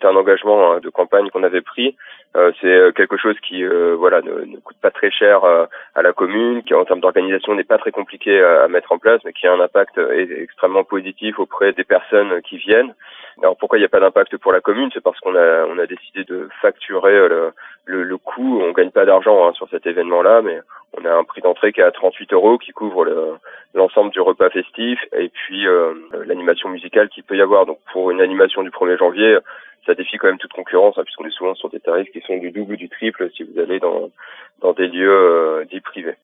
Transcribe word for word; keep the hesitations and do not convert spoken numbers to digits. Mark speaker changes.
Speaker 1: c'était un engagement hein, de campagne qu'on avait pris. Euh, c'est quelque chose qui euh, voilà ne, ne coûte pas très cher euh, à la commune, qui en termes d'organisation n'est pas très compliqué à, à mettre en place, mais qui a un impact euh, extrêmement positif auprès des personnes qui viennent. Alors pourquoi il n'y a pas d'impact pour la commune? C'est parce qu'on a on a décidé de facturer euh, le, le, le coût. On gagne pas d'argent hein, sur cet événement-là, mais on a un prix d'entrée qui est à trente-huit euros, qui couvre le, l'ensemble du repas festif et puis euh, l'animation musicale qu'il peut y avoir. Donc pour une animation du premier janvier, ça défie quand même toute concurrence, hein, puisqu'on est souvent sur des tarifs qui sont du double ou du triple si vous allez dans dans des lieux euh, dits privés.